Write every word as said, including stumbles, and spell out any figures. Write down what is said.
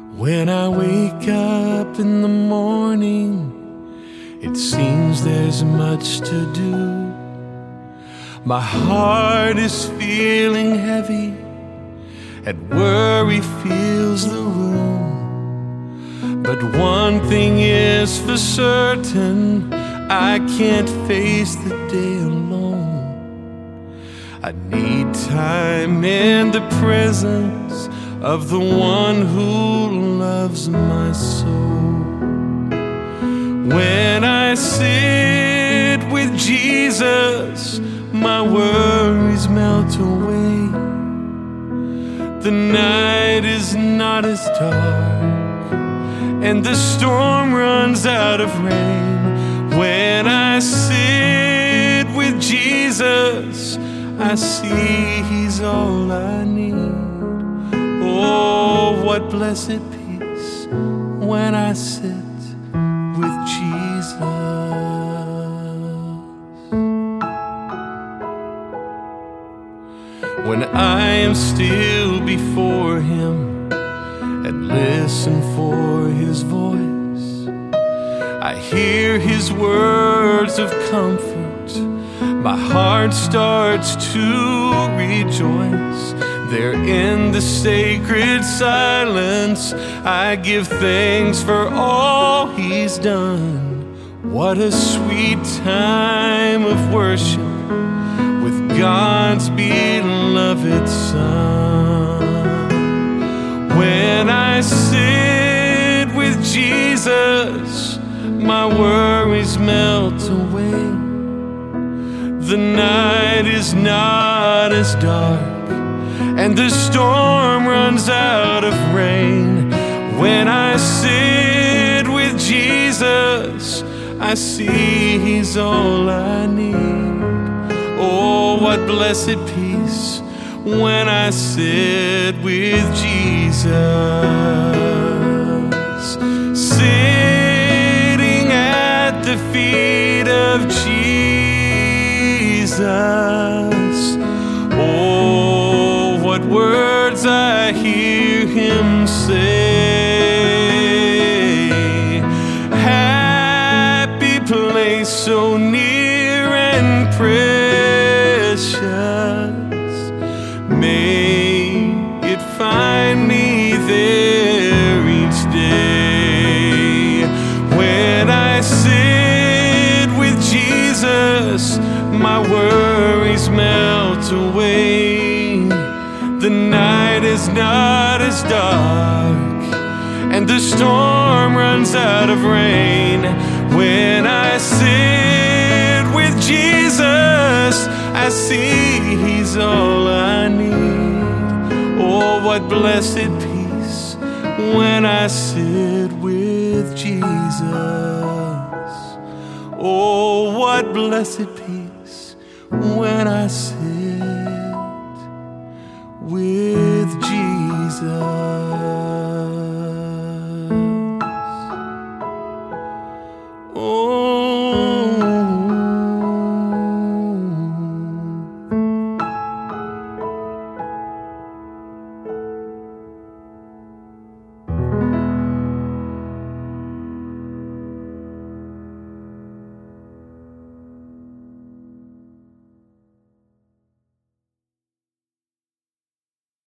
When I wake up in the morning, it seems there's much to do. My heart is feeling heavy, and worry fills the room. But one thing is for certain, I can't face the day alone. I need time in the presence of the one who loves my soul. When I sit with Jesus, my worries melt away. The night is not as dark, and the storm runs out of rain. When I sit with Jesus, I see He's all I need. Oh, what blessed peace when I sit with Jesus. When I am still before Him and listen for His voice, I hear His words of comfort. My heart starts to rejoice. There in the sacred silence, I give thanks for all He's done. What a sweet time of worship with God's beloved Son. When I sit with Jesus, my worries melt away. The night is not as dark, and the storm runs out of rain. When I sit with Jesus, I see He's all I need. Oh, what blessed peace when I sit with Jesus. Sitting at the feet of Jesus. Oh, what words I hear Him say. Happy place so near and precious, may it find me there each day. When I sit with Jesus, my worries melt away. The night is not as dark, and the storm runs out of rain. When I sit with Jesus, I see He's all I need. Oh, what blessed peace when I sit with Jesus. Oh, what blessed peace when I sit with Jesus.